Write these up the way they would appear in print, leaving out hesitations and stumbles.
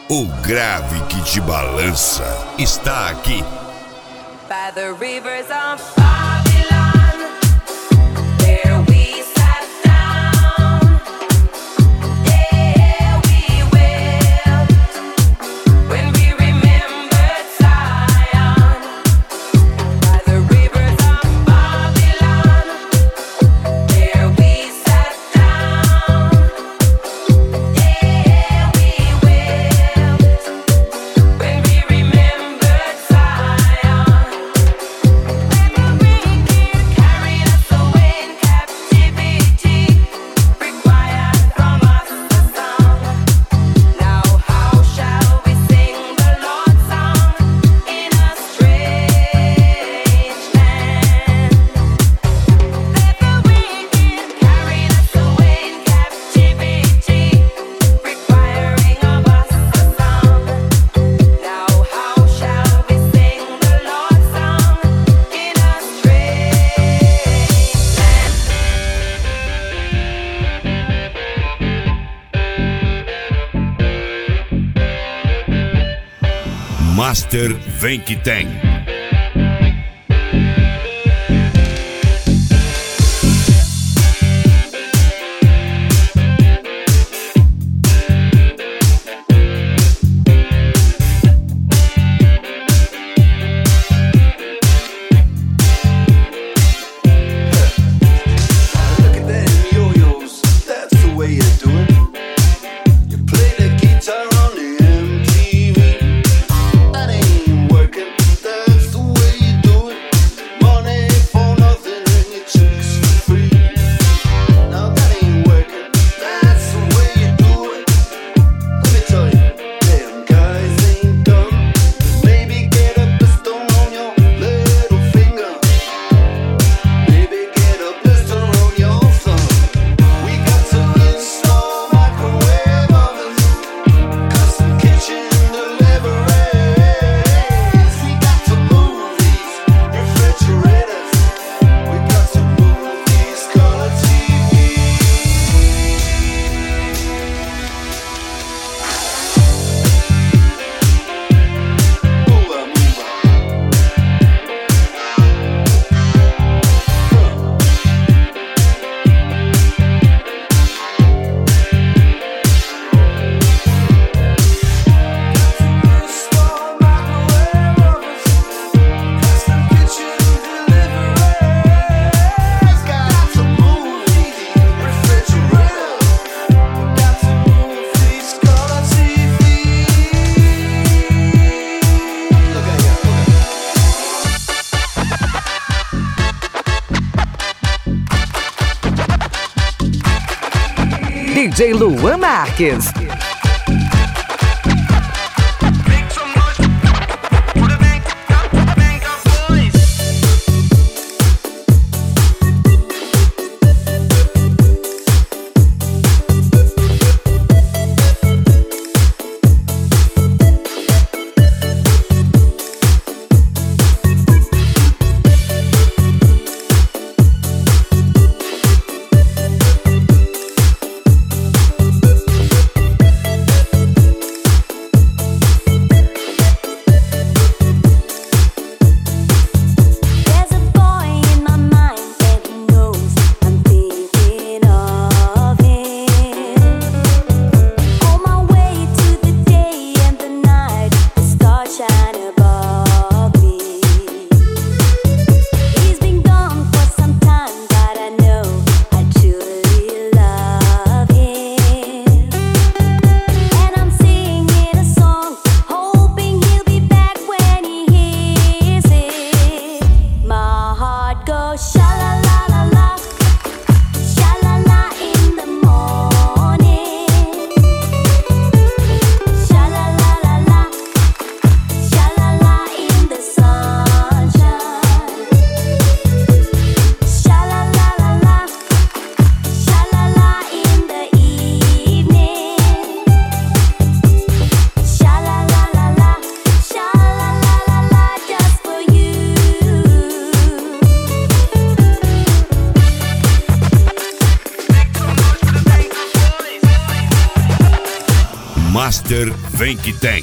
O grave que te balança está aqui. By the rivers of Babylon, there we sat down. There we wept when we remembered Zion. By the rivers of Babylon, there we sat down. There we wept when we remembered Zion. Master vem que tem. DJ Luan Marques. Master Vem Que Tem.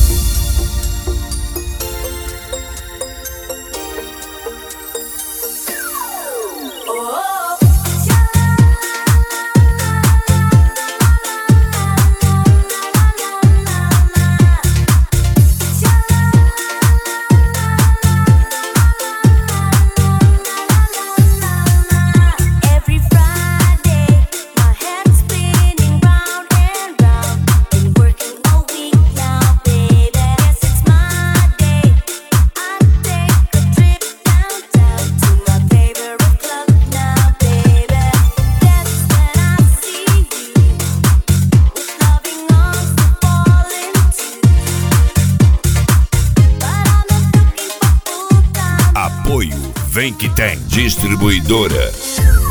Every Friday, my head's spinning round and round. Been working all week now, baby. Guess it's my day. I take a trip downtown to my favorite club now, baby. That's when I see you with loving arms to fall into. But I'm not looking for full time. Apoio Vem Que Tem. Distribuidora